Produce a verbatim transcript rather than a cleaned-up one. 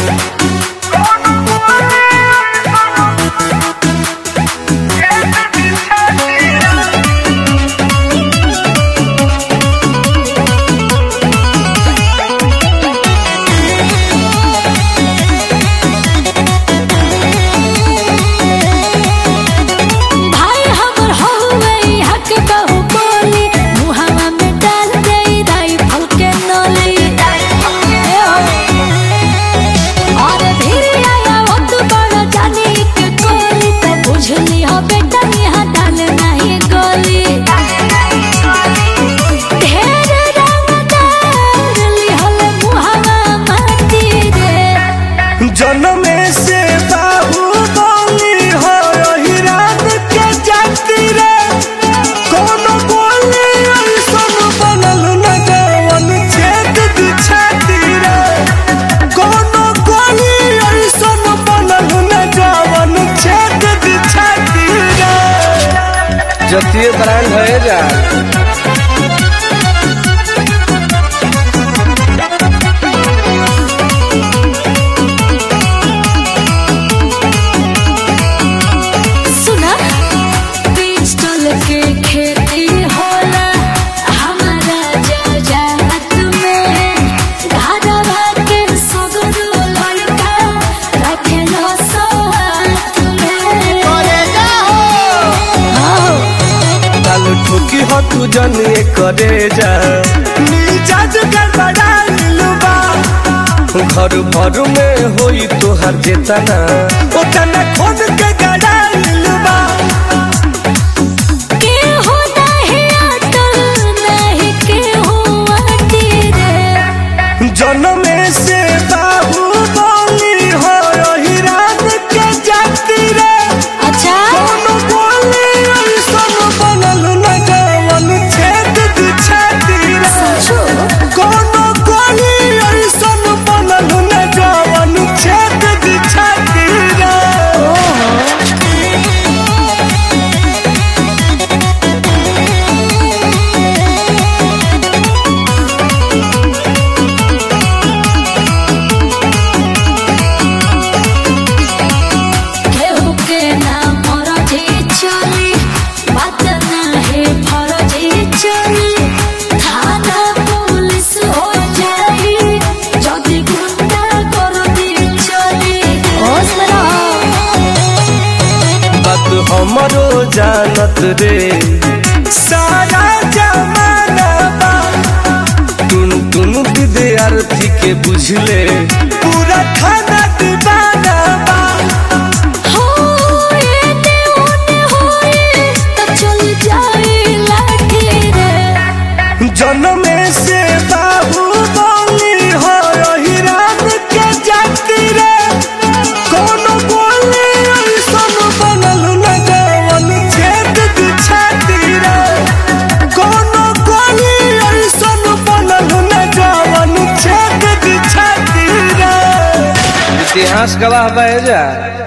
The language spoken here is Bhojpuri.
जनमे से बाहुबली हो हिरान के जाति रे कोनो गोली ऐसन बनल न जवन छेद दी छाती रे कोनो गोली ऐसन बनल न जवन छेद दी छाती रे जतिये ब्रांड है जा ठोकी हो तू जने करे जा मिजाज गड़बड़ा लुबा घर भर में होई तोहर जेतना ओतना खोद के गड़ा लुबा के हो नहीं अटल नहीं के हो अटी रे जनमे से बाहुबली हो हिरान के जाति रे अच्छा कोनो गोली ऐसन बनल न जवन छेद दी छाती रे कोनो गोली ऐसन बनल न जवन छेद दी छाती रे केहू के ना फरजी चली बात नाही फरजी चली थाना पुलिस हो जाई जदी गुंडा कर दी चली होश में रहो बात हमरो जानत रे सारा जमाना बा टुन टुन विद्यार्थी के बुझले पूरा खाना दीवाना बा हो ये ते ओने होई त चल जाई लाठी रे जनमे से बाहुबली हो हिरान के जाति रे कोनो गोली ऐसन बनल न जवन छेद दी छाती रे कोनो गोली ऐसन बनल न जवन छेद दी छाती रे इतिहास गवाह बह जा।